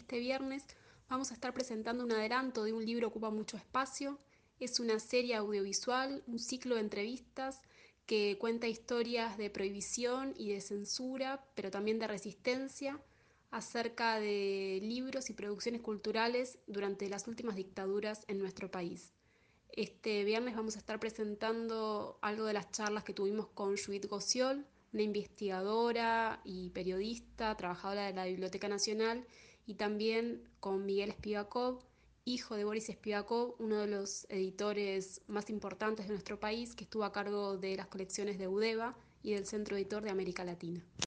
este viernes vamos a estar presentando un adelanto de un libro que ocupa mucho espacio. Es una serie audiovisual, un ciclo de entrevistas que cuenta historias de prohibición y de censura, pero también de resistencia, acerca de libros y producciones culturales durante las últimas dictaduras en nuestro país. Este viernes vamos a estar presentando algo de las charlas que tuvimos con Judith Gossiol, una investigadora y periodista, trabajadora de la Biblioteca Nacional, y también con Miguel Spivakov, hijo de Boris Spivakov, uno de los editores más importantes de nuestro país, que estuvo a cargo de las colecciones de Udeva y del Centro Editor de América Latina.